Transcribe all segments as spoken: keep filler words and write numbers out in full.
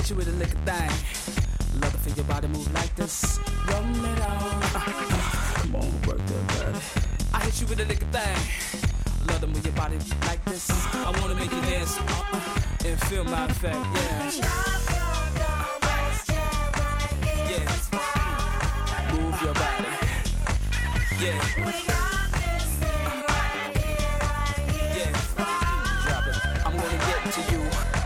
hit you with a liquor thing. Love to feel your body move like this. Rub it on. Uh, uh, come on, work that body. I hit you with a liquor thing. Love to move your body like this. I wanna make you dance uh, uh, and feel my effect. Yeah. Yeah. Move your body. Yeah. Yeah. Drop it. I'm gonna get to you.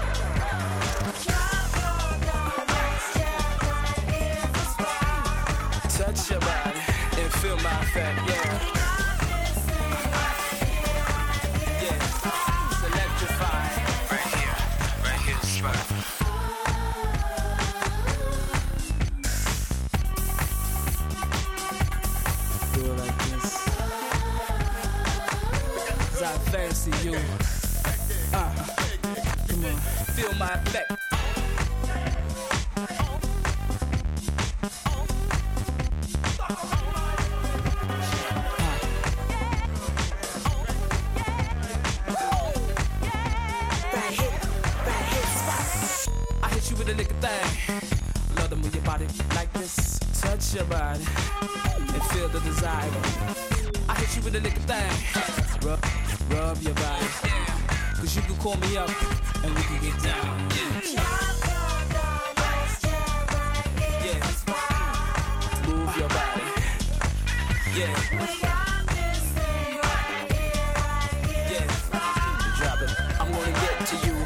Touch your body and feel my effect. Yeah. Yeah. It's electrifying. Right here. Right here. It's right. I fancy you. Uh, come on, feel my effect. I hit you with a liquor thing. Love to move your body like this. Touch your body and feel the desire. I hit you with a liquor thing. Rub, rub your body. Cause you can call me up and we can get down. Yeah. Move your body. Yeah. Yeah. Drop it. I'm gonna get to you.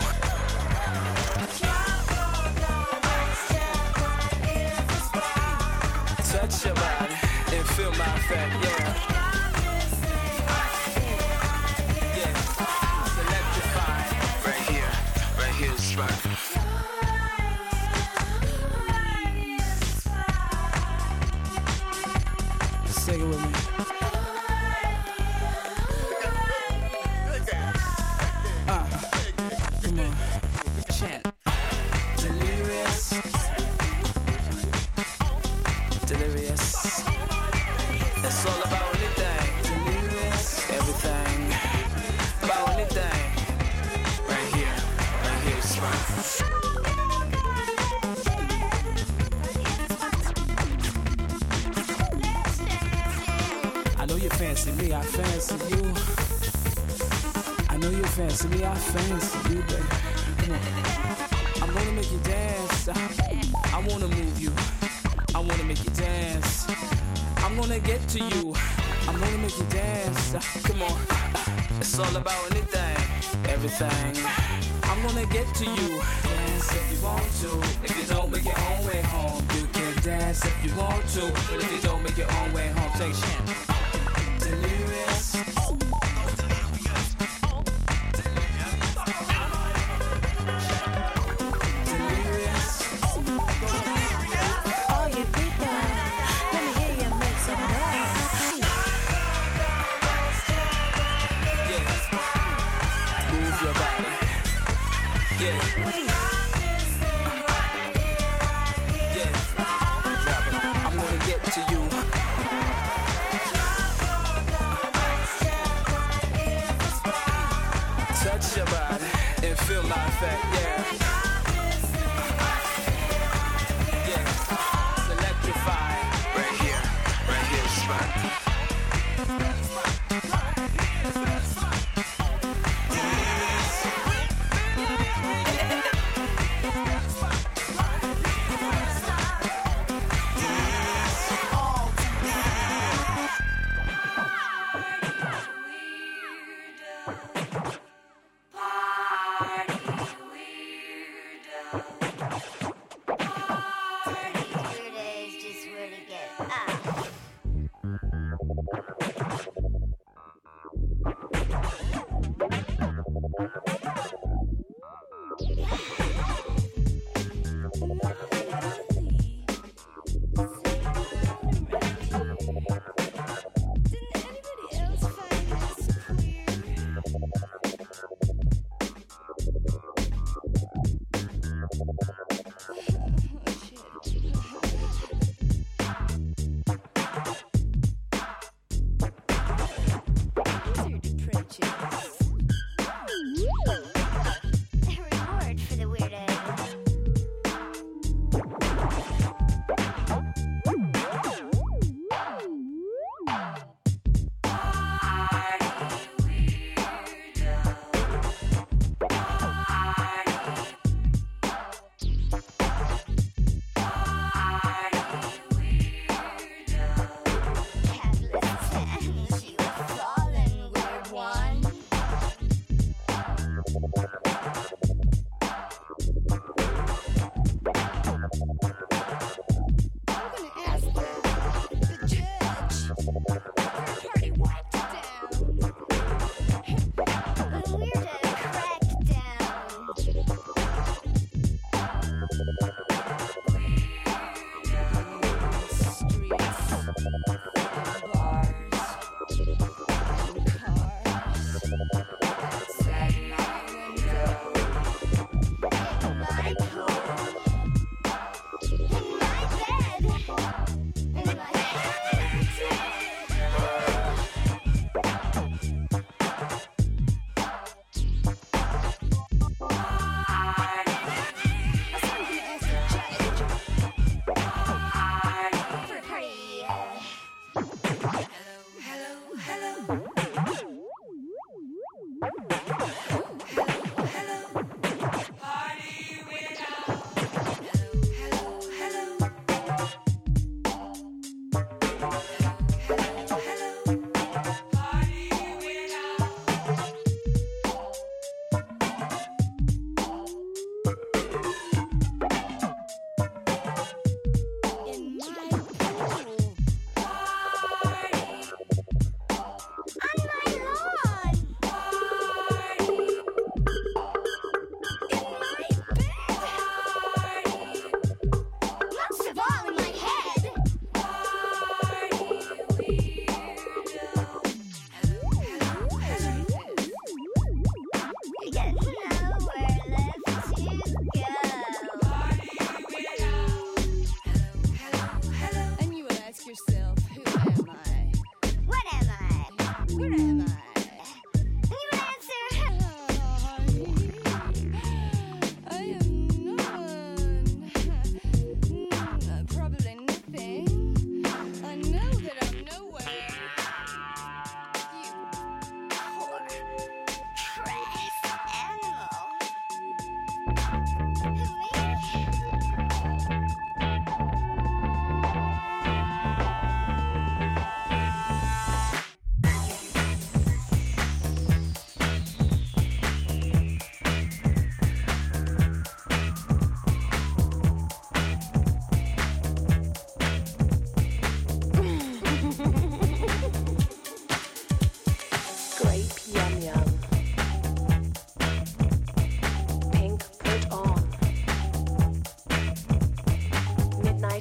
Touch your body and feel my effect. Yeah. It's right. Sing it with me. Uh, come on. Chant. Delirious. Delirious. It's all about anything. Delirious. Everything. About anything. Right here. Right here. It's right. I know you fancy me, I fancy you. I know you fancy me, I fancy you, baby. Come on. I'm gonna make you dance. I, I wanna move you. I wanna make you dance. I'm gonna get to you. I'm gonna make you dance. Come on. It's all about anything, everything. I'm gonna get to you. Dance if you want to. If you don't make your own way home, you can dance if you want to. But if you don't make your own way home, take chance. Delirious. Delirious. All you people, let me hear you make some noise. Yeah. Move your body. Yeah. Yeah. Drop it. I'm gonna get to you. Touch your body and feel my effect. Yeah. Yeah. It's electrifying. Right here. Right here. It's right. Party weird.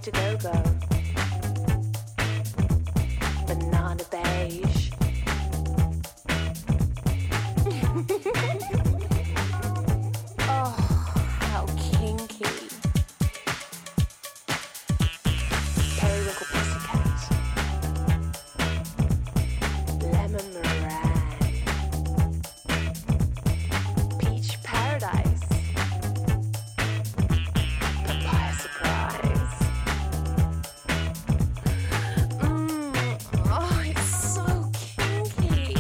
to go go. Banana beige. Oh, how kinky. Periwinkle pussycat. Lemon meringue. Peach paradise. Papaya surprise. Mmm. Oh, it's so kinky.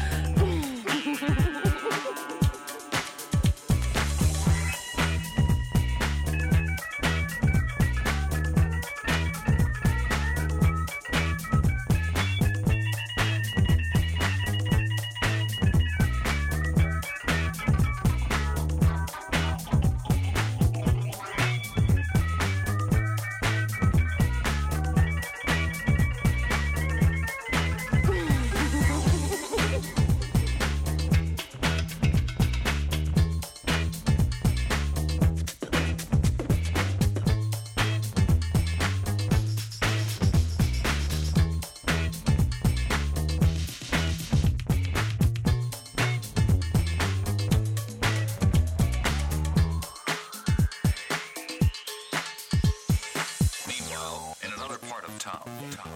Meanwhile, in another part of town.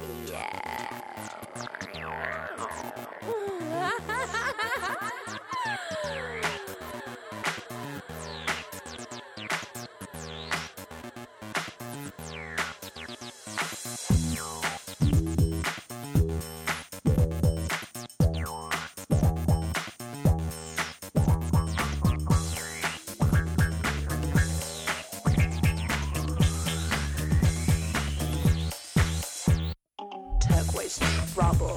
Turquoise trouble.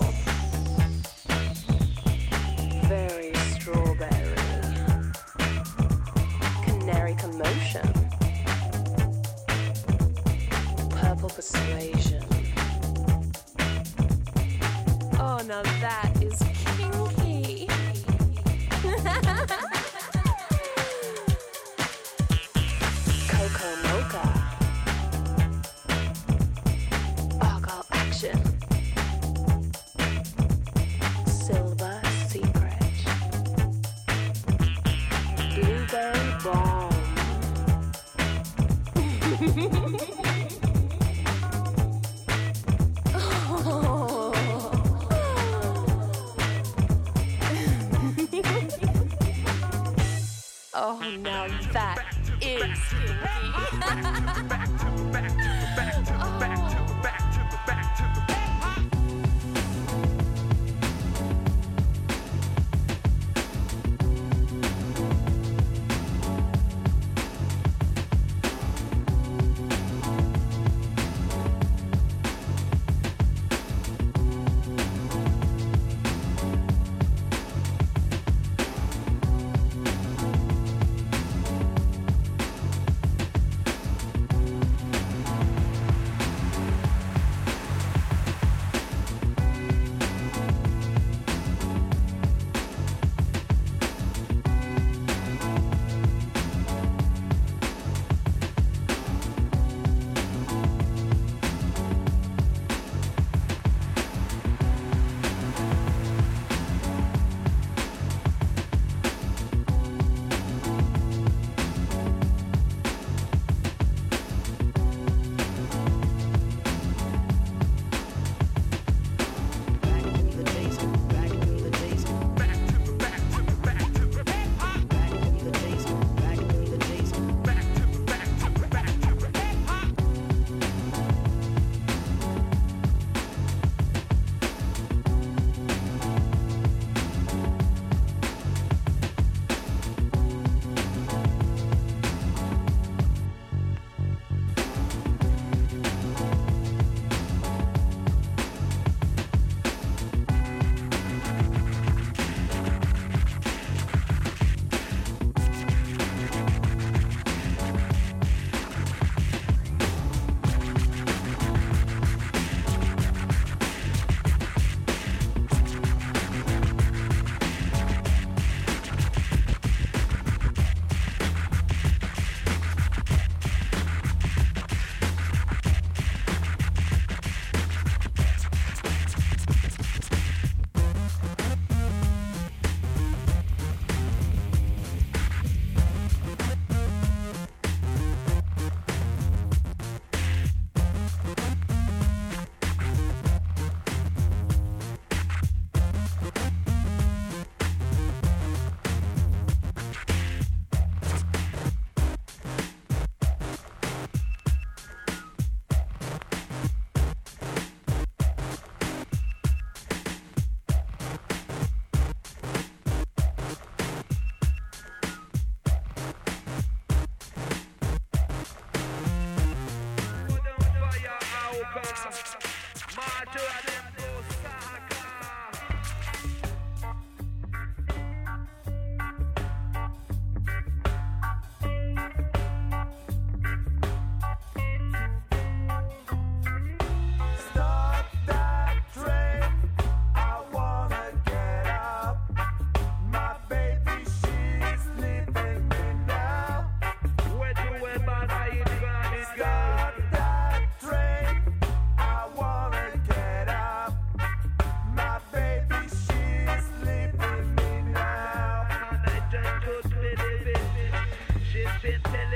Very strawberry. Canary commotion. Purple persuasion. Oh, now that is kinky. Cocoa mocha. Argyle action. Silver secret. Blueberry bomb. Oh, now that is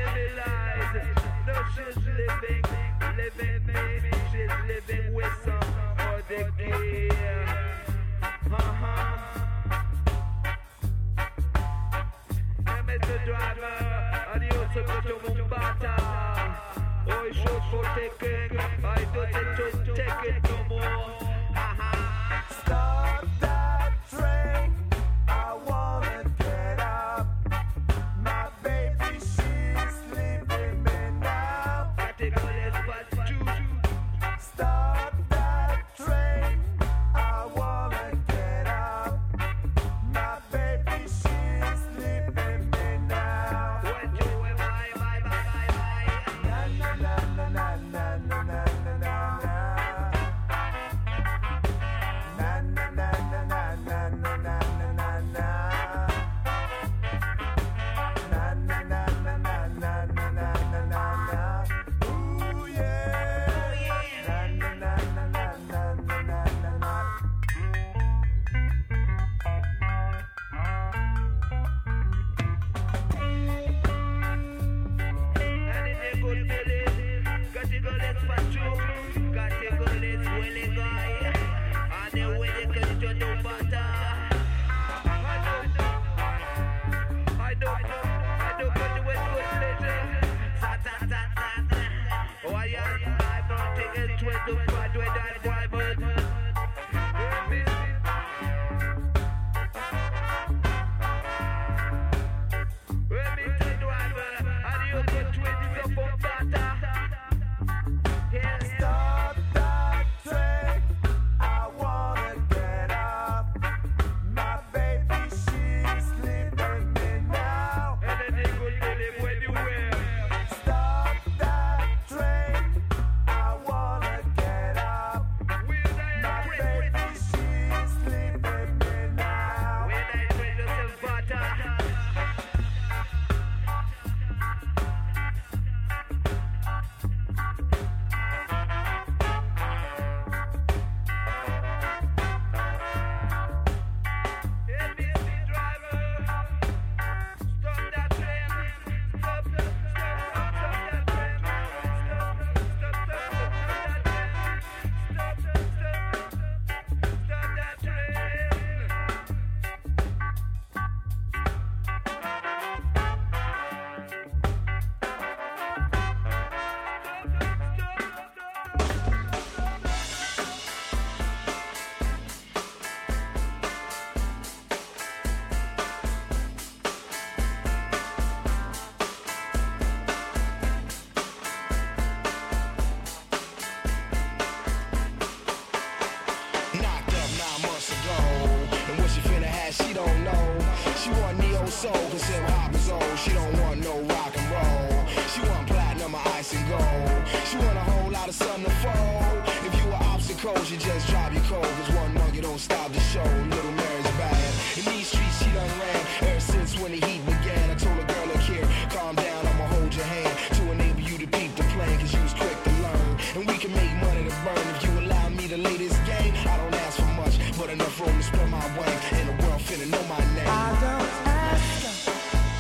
civilized. No, she's living, living me. She's living with some other gear. Uh-huh. And Mister Driver, and you also go to Mumbata. Oh, you should for taking. I don't to take it no more. Uh-huh. Stop that train. I wanna get up. My baby, she's leaving me now. Stop that train. I wanna get up. My baby, she's leaving me now. Na na na na na na na na na na. Na na na na na na na na na na na. Na na na na na na na na na na. Ooh yeah. Na na na na na na na na na na. And if you good feeling, got to go let's patrol, got to go let's willing guy, and then when you can just do better. I don't know, I don't know, I don't go to it good pleasure. Sa ta ta ta ta. Oh yeah, I'm not taking twenty-five with that boy, but yeah, me. When me take driver, and you go twenty up on butter. Yeah, Stop that train. I wanna get up. My baby, she's leaving me now. and then you go tell him when you wear. Stop that train. I wanna get up. When My I baby, break, she's leaving me now. when I break yourself butter. Yeah, Mister Driver, stop that train. Stop, stop, stop, stop that train. Stop, stop, stop, stop that train. Stop, stop, stop, stop that train. Knocked up nine months ago, and what she finna have, she don't know. She want neo soul, cause hip hop is old. She don't want no rock and roll. She want platinum or ice and gold. She want a whole lot of sun to fold. If you were obstacles, you just drop your cold. Cause one monkey don't stop the show. Little Mary's bad. In these streets, she done ran ever since when the heat began. I told a girl, look here, calm down, I'ma hold your hand to enable you to peep the plan. Cause you was quick to learn, and we can make money to burn. If you allow me to lay this game, I don't ask for much, but enough room to spread my wings. And the world finna know my name. I don't ask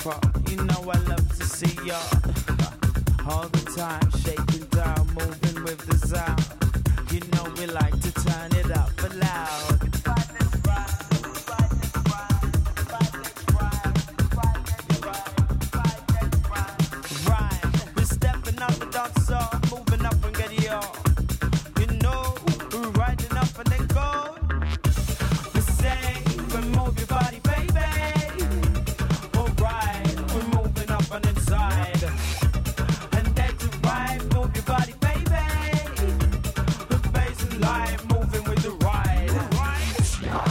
from. You know I love to see y'all all the time, shaking down, moving with the sound. You know we like to turn it up for loud. Right, we're stepping up the dance off, moving up and get it on. You know we're riding up and then go. We say, we move your body, baby. Alright, we're moving up and inside. And then to right, move your body, baby. The bass is live, moving with the ride.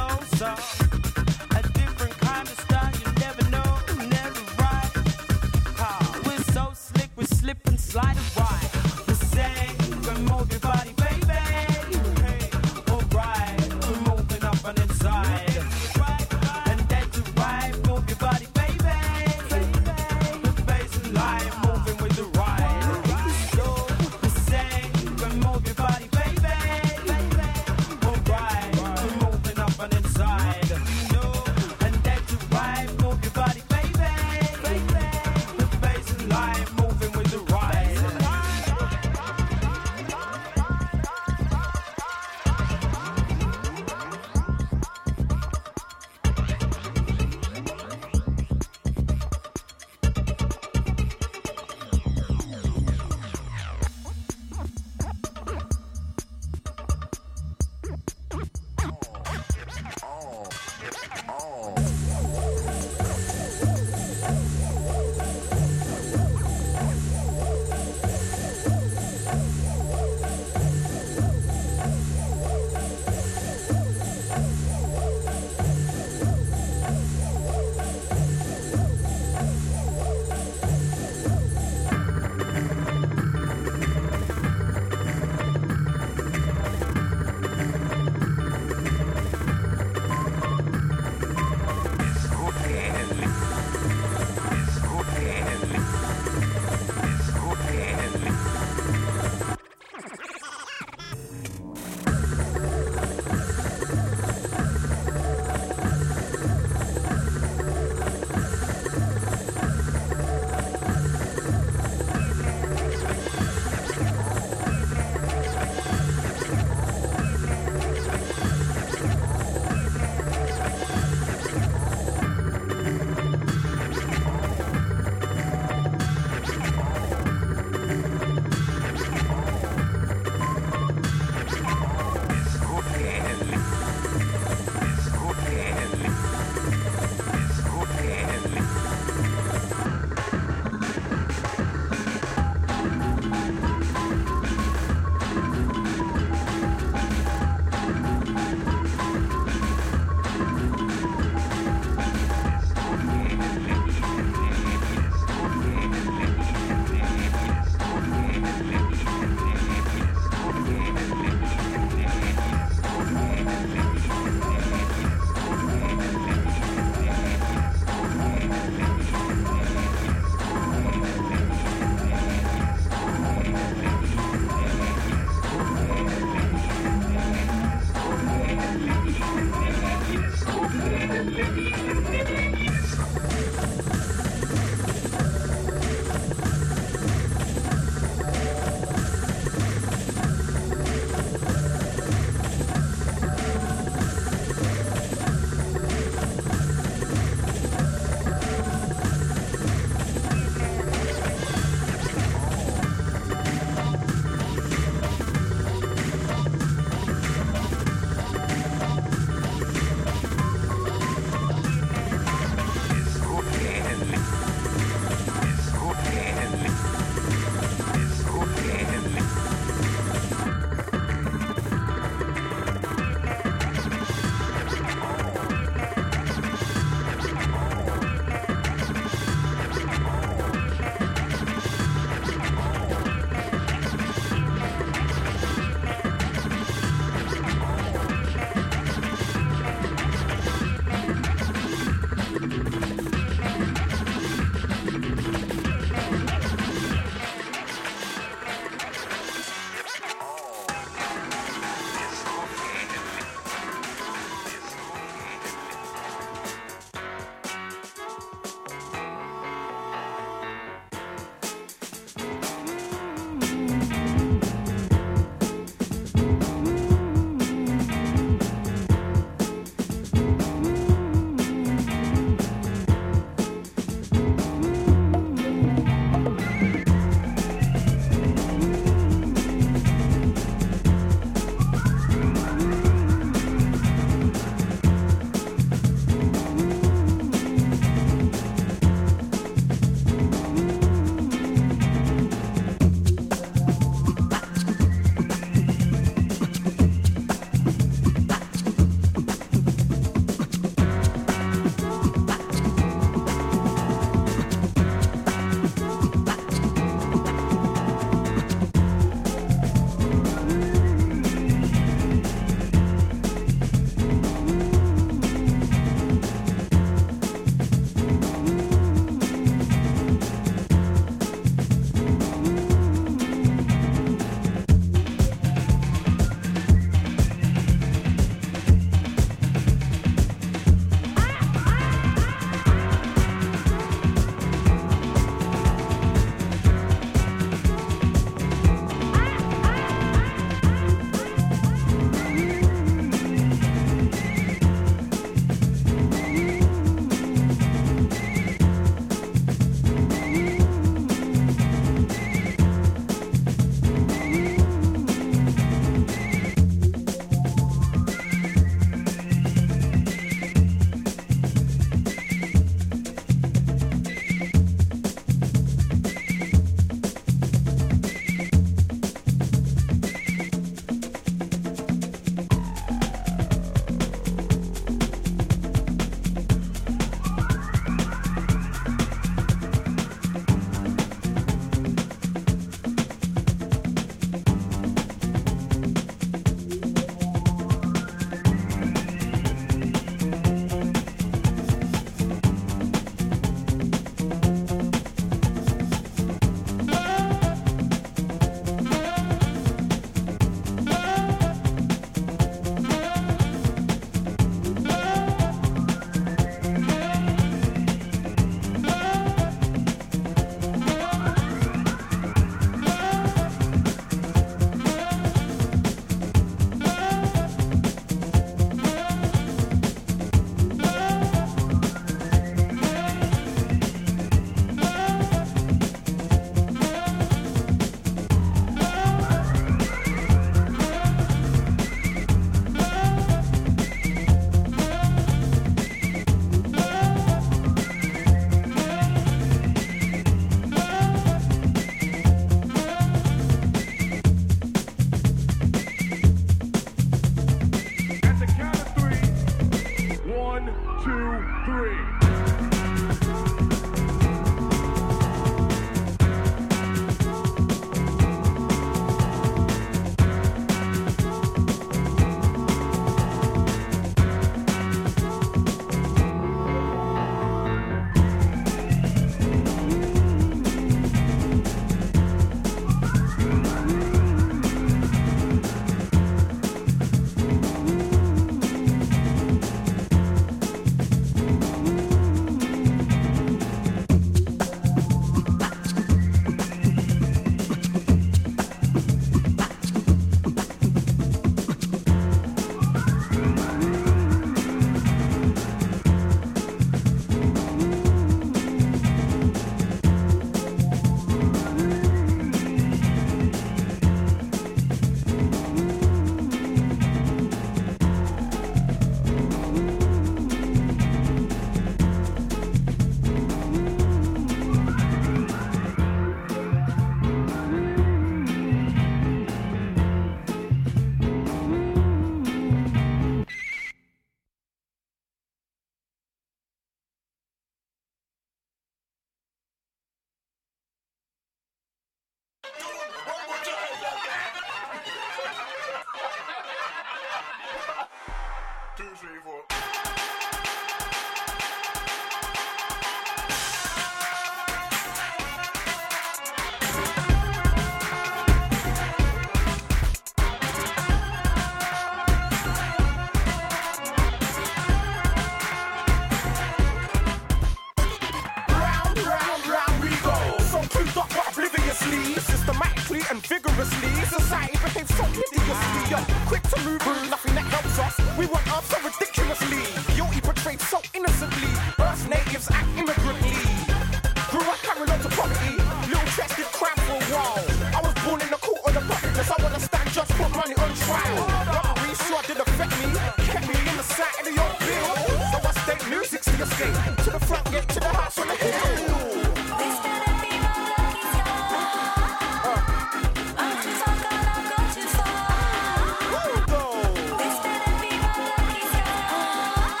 This better be my lucky star.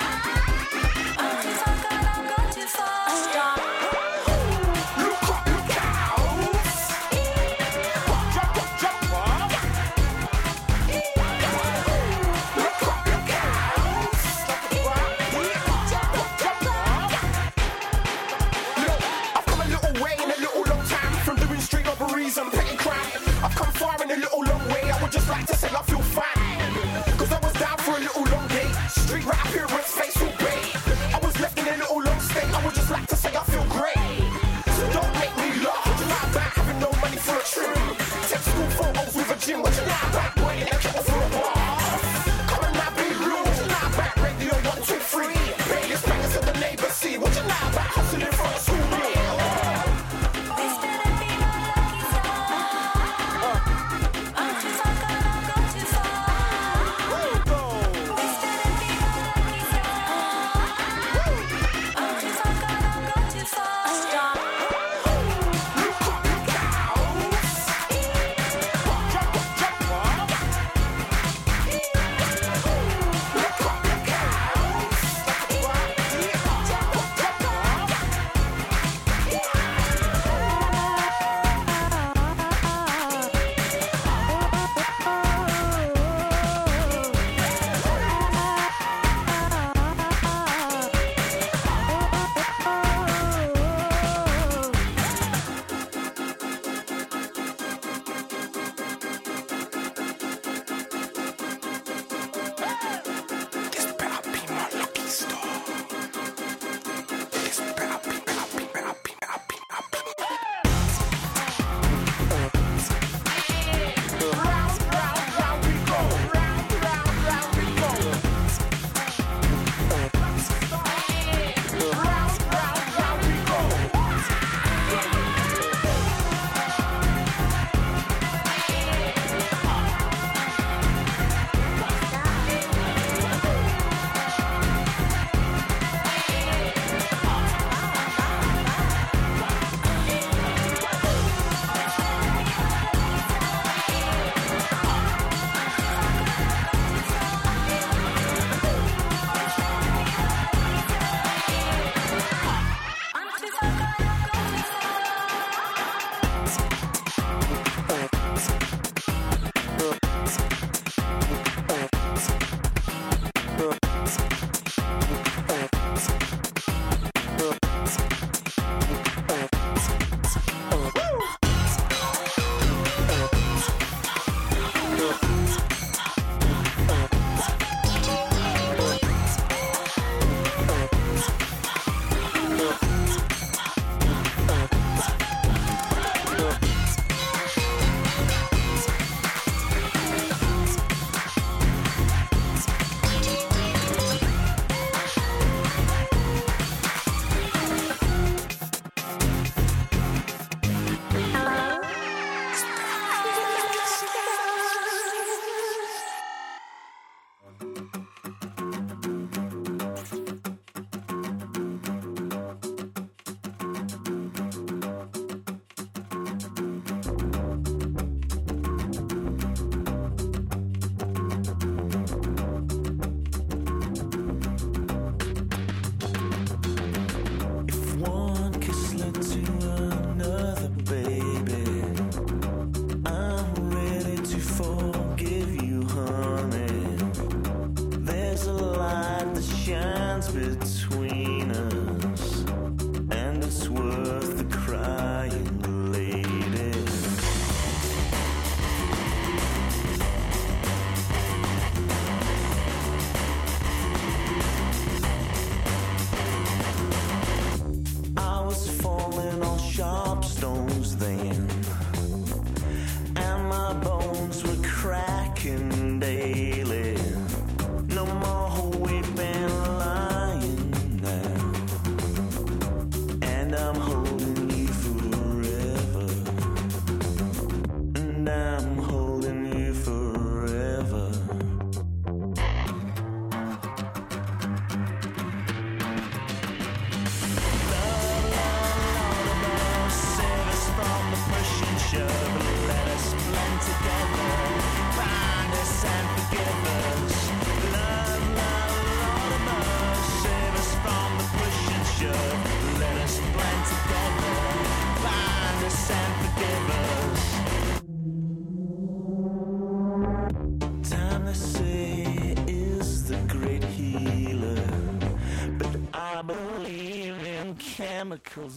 chemicals,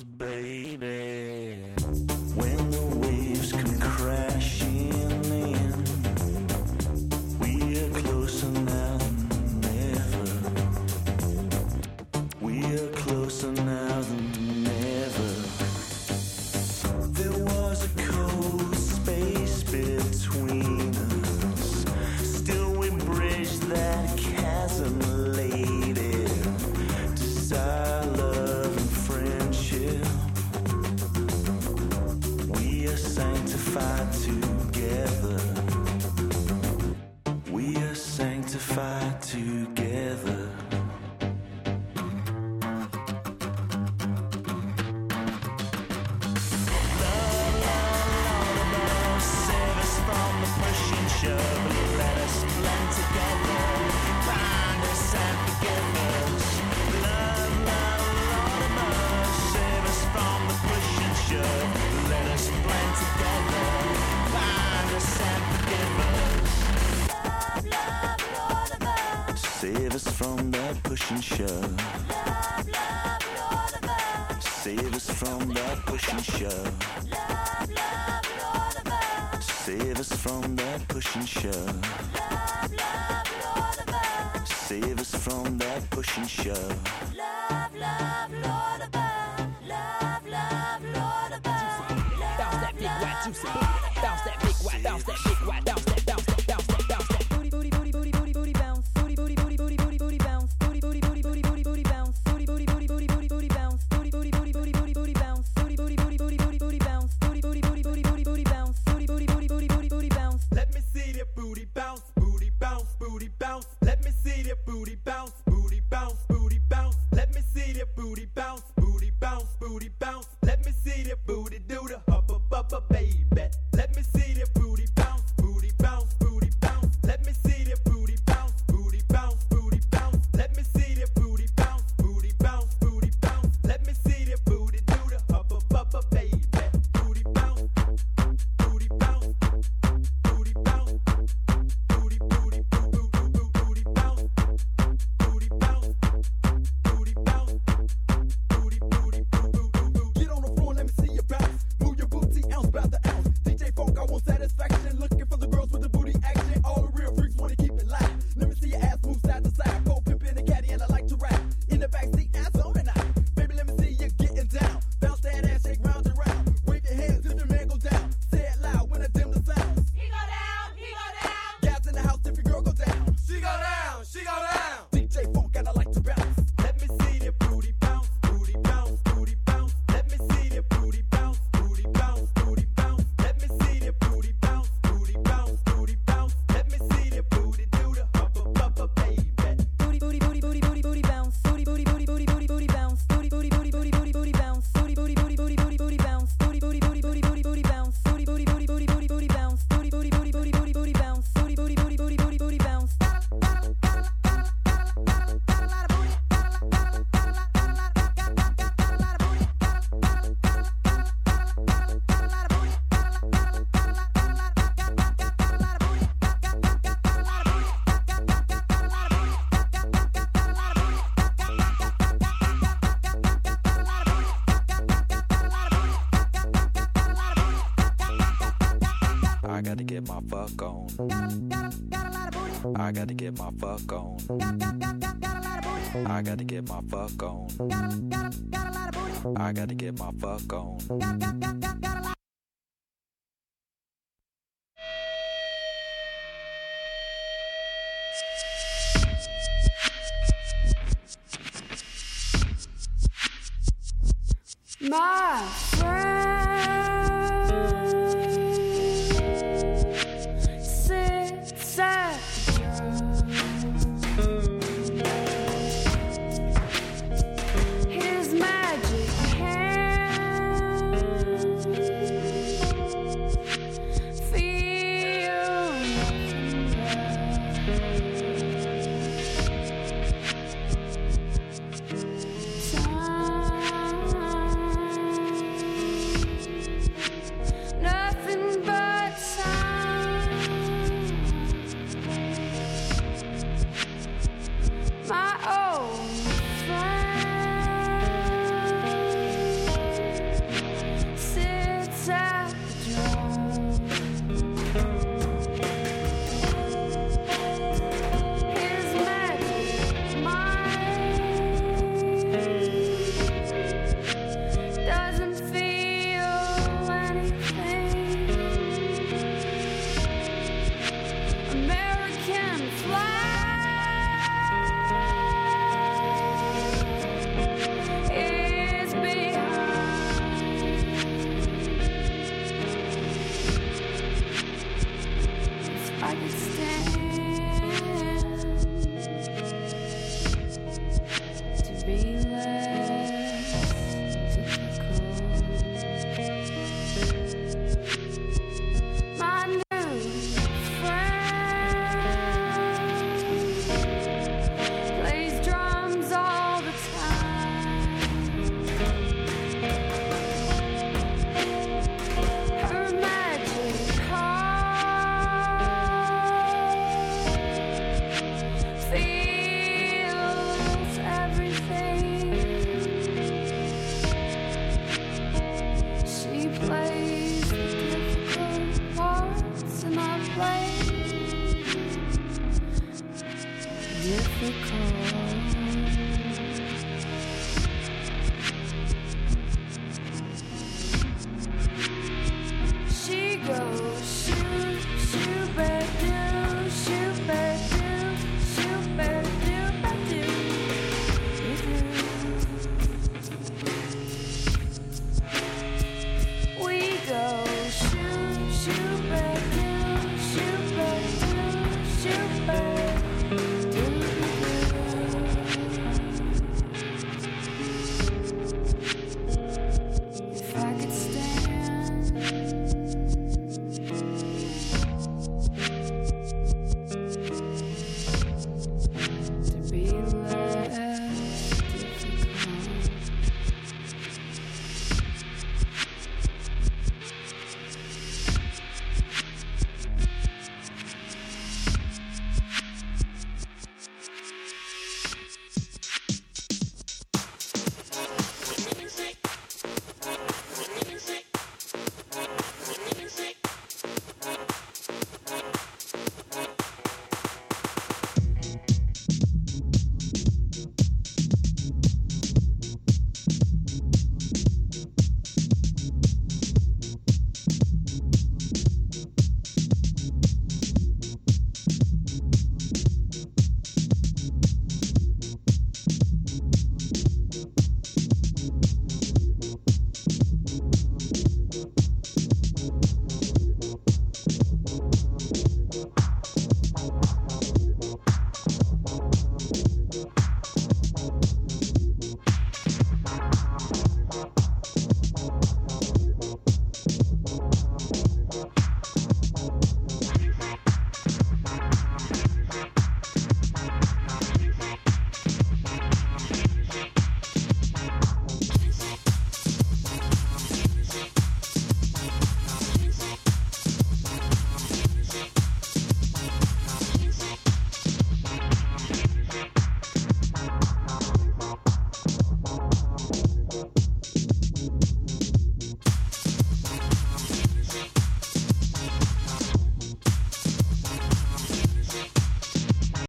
baby. When the waves come crashing in, we are closer now than ever. We are closer now than ever. There was a cold space between us. Still we bridged that chasm, lady. Desire, love, and friendship. We are sanctified together. We are sanctified together. Save us from that push and shove. Love, love, Lord above. Save us from that push and shove. Love, love, Lord above. Save us from that push and shove. Love, love, Lord above. Save us from that push and shove. Love, love, Lord above. Love, love, Lord above. Bounce that big white juicy booty. Bounce that big white, bounce that big white, bounce that, bounce that, bounce that, bounce that. Booty, booty, booty, booty, booty, booty bounce. Booty, booty, booty, booty, booty, booty bounce. Booty, booty, booty, booty, booty, booty bounce. Booty, booty, booty, booty, booty, booty bounce. Booty, booty, booty, booty, booty, booty bounce. Booty, booty, booty, booty, booty, booty bounce. Booty, booty, booty, booty, booty, booty bounce. Booty, booty, booty, booty, booty, booty bounce. Let me see that booty bounce, booty bounce, booty bounce. Let me see that booty bounce, booty bounce, booty bounce. Let me see that booty bounce, booty bounce, booty bounce. Let me see that booty do the hubba bubba baby. Let me see that booty bounce, booty bounce, booty bounce. Let me see that booty bounce, booty bounce, booty bounce. Let me see that booty bounce, booty bounce, booty bounce. Let me see that booty do the hubba bubba baby. Booty bounce, booty bounce, booty bounce, booty booty booty booty booty bounce, booty fuck on. Got a, got a, got a lot of booty. I got to get my fuck on. Got, got, got, got, got a lot of booty. I got to get my fuck on. Got a, got a, got a lot of booty. I got to get my fuck on. Got, got, got, got, got a lot. My friend sits at the drum. His magic hand feel nothing but time. My old friend sits at the drum. His magic mind doesn't feel anything. American flag is behind. If I could stand to be less difficult, my new friend plays drums all the time. Her magic heart feels everything. She plays the difficult parts and I play difficult. She goes shoot, shoot, ba-doo, shoot, ba-doo, shoot, ba-doo, ba-doo, ba-doo. We go shoot, shoot, ba-doo, shoot, ba-doo, shoot, ba-doo, ba-doo. If I could stand to be loved.